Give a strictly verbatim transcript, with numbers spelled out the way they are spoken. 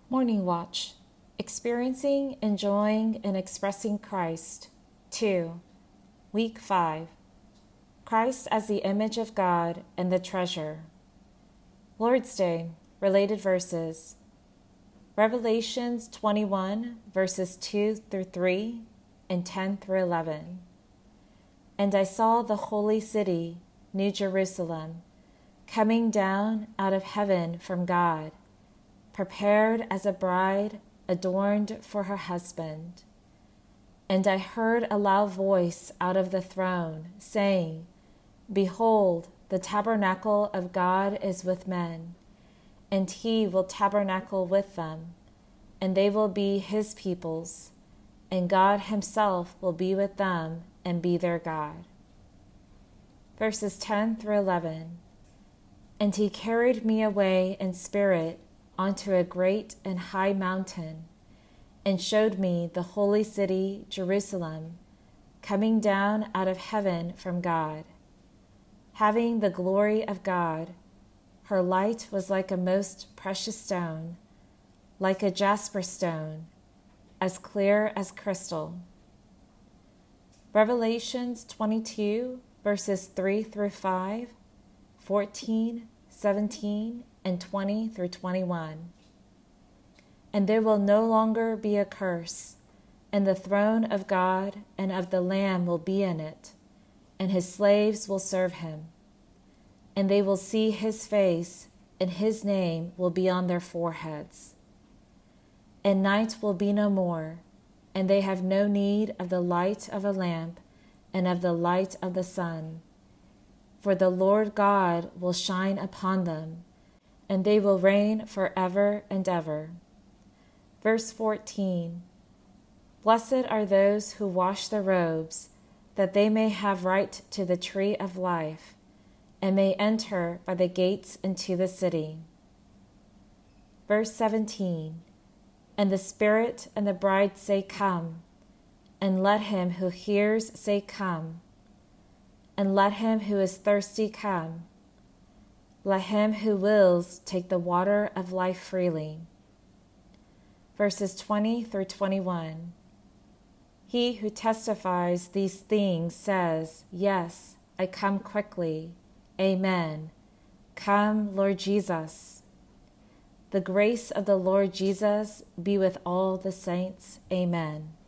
Morning Watch. Experiencing, Enjoying, and Expressing Christ. two. Week five. Christ as the image of God and the treasure. Lord's Day. Related verses. Revelations twenty-one, verses two through three and ten through eleven. And I saw the holy city, New Jerusalem, coming down out of heaven from God, prepared as a bride adorned for her husband. And I heard a loud voice out of the throne, saying, Behold, the tabernacle of God is with men, and he will tabernacle with them, and they will be his peoples, and God himself will be with them and be their God. Verses ten through eleven. And he carried me away in spirit onto a great and high mountain, and showed me the holy city, Jerusalem, coming down out of heaven from God, having the glory of God. Her light was like a most precious stone, like a jasper stone, as clear as crystal. Revelations twenty-two, verses three through five, fourteen, seventeen, and twenty through twenty-one. And there will no longer be a curse, and the throne of God and of the Lamb will be in it, and his slaves will serve him. And they will see his face, and his name will be on their foreheads. And night will be no more, and they have no need of the light of a lamp and of the light of the sun. For the Lord God will shine upon them, and they will reign forever and ever. Verse fourteen. Blessed are those who wash their robes, that they may have right to the tree of life, and may enter by the gates into the city. Verse seventeen. And the Spirit and the bride say, Come, and let him who hears say, Come, and let him who is thirsty come. Let him who wills take the water of life freely. Verses twenty through twenty-one. He who testifies these things says, Yes, I come quickly. Amen. Come, Lord Jesus. The grace of the Lord Jesus be with all the saints. Amen.